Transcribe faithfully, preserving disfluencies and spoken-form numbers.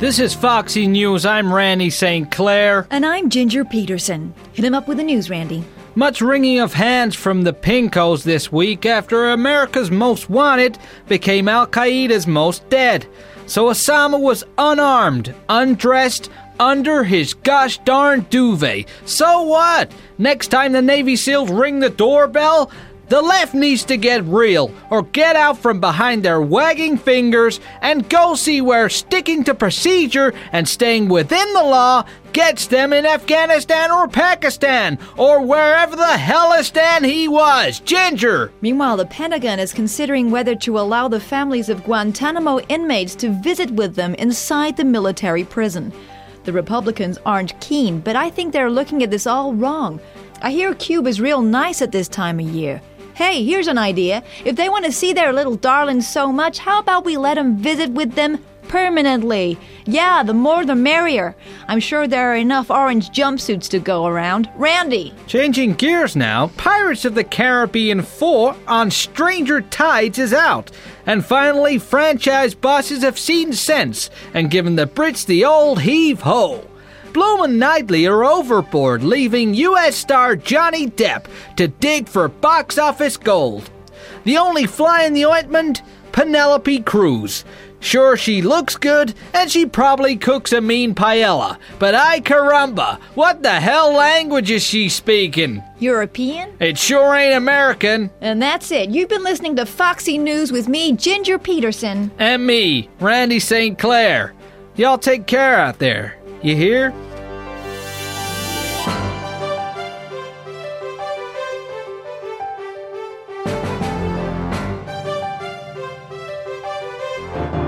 This is Foxy News. I'm Randy Saint Clair. And I'm Ginger Peterson. Hit him up with the news, Randy. Much wringing of hands from the Pinkos this week after America's Most Wanted became Al-Qaeda's Most Dead. So Osama was unarmed, undressed, under his gosh darn duvet. So what? Next time the Navy SEALs ring the doorbell, the left needs to get real, or get out from behind their wagging fingers and go see where sticking to procedure and staying within the law gets them in Afghanistan or Pakistan, or wherever the hellistan he was. Ginger! Meanwhile, the Pentagon is considering whether to allow the families of Guantanamo inmates to visit with them inside the military prison. The Republicans aren't keen, but I think they're looking at this all wrong. I hear Cuba's real nice at this time of year. Hey, here's an idea. If they want to see their little darlings so much, how about we let them visit with them permanently? Yeah, the more the merrier. I'm sure there are enough orange jumpsuits to go around. Randy! Changing gears now, Pirates of the Caribbean four on Stranger Tides is out. And finally, franchise bosses have seen sense and given the Brits the old heave-ho. Bloom and Knightley are overboard, leaving U S star Johnny Depp to dig for box office gold. The only fly in the ointment? Penelope Cruz. Sure, she looks good, and she probably cooks a mean paella, but ay caramba, what the hell language is she speaking? European? It sure ain't American. And that's it. You've been listening to Foxy News with me, Ginger Peterson. And me, Randy Saint Clair. Y'all take care out there. You hear? Thank you.